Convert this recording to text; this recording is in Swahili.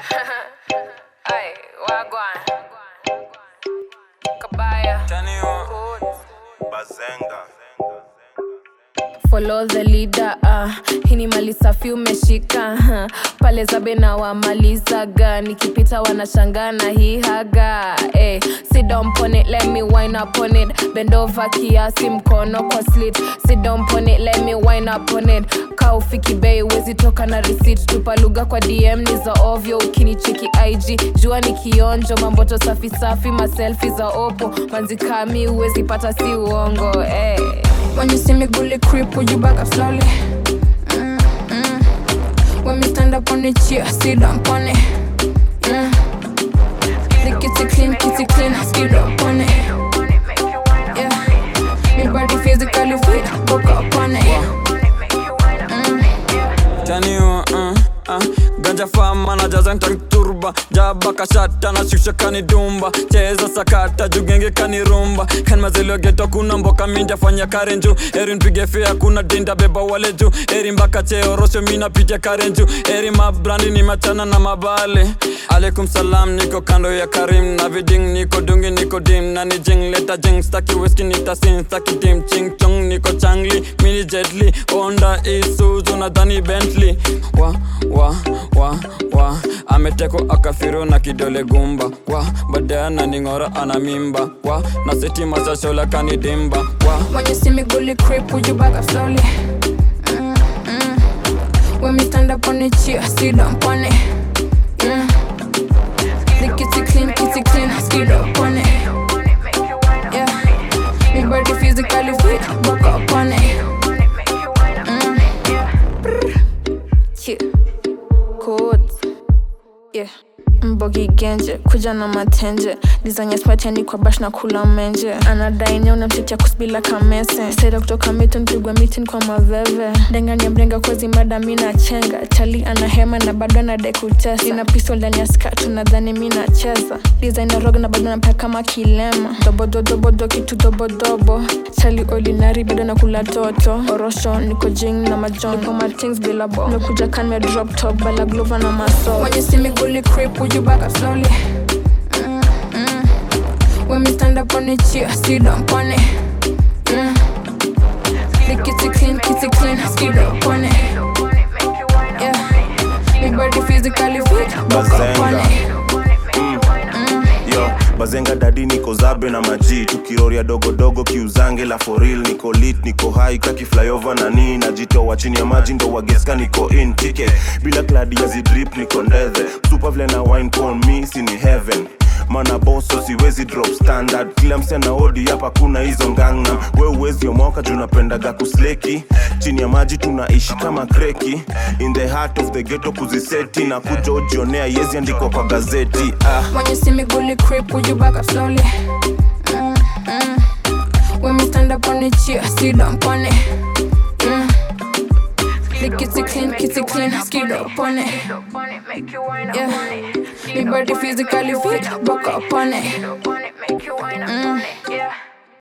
Ay, wagwan. Kabaya. Bazenga. Follow the leader, hii ni mali safi umeshika, pale zabe na wamalizaga, nikipita wanashangaa na hii haga, sit down on it, let me wind up on it, bend over kiasi mkono kwa slit, sit down on it, let me wind up on it, kaufiki bei wezi toka na receipt, tupa lugha kwa DM ni za ovyo, ukinicheki IG, jua ni kionjo, mamboto safi safi, maselfie za opo, manzikami uwezi pata si uongo, When you see me gully creep, would you back up slowly? When me stand up on the chair, sit down on it. The kitty clean, skid up on it. Yeah, me body physically fit, book up on it. Ganja fama na jaza ntanturba, jaba kashata na shusha kani dumba, cheza sakata jugenge kani rumba, kan mazelo geto kuna mboka minja fanya karenju, erin pige fea kuna dinda beba waleju, erin baka cheo rosho mina pija karenju, erin mabrandi ni machana na mabale. Alaikum salam niko kando ya Karim, na viding niko dungi niko dim, na ni jing leta jing, staki whisky nita sin, staki dim, ching chong niko changli, mini jetli, Honda Isuzu na Dani Bentley, ameteko akafiru na kidole gumba, badaya na ningora ana mimba, na seti maza shola kani dimba, When you see me gully creep, would you back up slowly? When me stand up on the chair, sit down on it. The kitty clean, skid up on it. Yeah, me body physically fit, book up on it. Codes, yeah. Mbogi genje, kuja na matenje, design ya smart yani kwa bash na kula menje, anadai nyeo na mtetia kusbila kamese, saida kutoka mito nipigwa meeting kwa maveve, dengani ya mrenga kwezi mada mina chenga, chali anahema na bado anadai kutesa, ina pistol ndani ya skatu na dhani mina cheza, design ya roga na bado napea kama kilema, dobo kitu dobo, chali ordinary bado na kula toto, orosho niko jing na majon, niko matings bila bo, nikuja kan me drop top bala glova na maso. When you see me gully creep, would you back up slowly? When me stand up on the chair, sit down on it. The kitty clean, skid up on it. Yeah, me body physically fit, book up on it. Bazenga dadi niko zabe na maji, tukiroria dogo kiuzange la for real, niko lit niko high kaki flyover na nini, najitoa chini ya maji ndo wageska niko in ticket, bila kladi ya zidrip niko ndethe, super vile na wine con me sini heaven, mana bosso siwezi drop standard, kila msena odi hapa kuna hizo nganga, we uwezi omoka tunapendaga kusleki, chini ya maji tunaishi kama kreki, in the heart of the ghetto kuziseti, na kuja ujionea yezi andiko kwa gazeti. When you see me gully creep, would you back up slowly? When me stand up on the chair, sit down on it. The kitty clean, skid up on it. Yeah, me body physically fit, book up on it.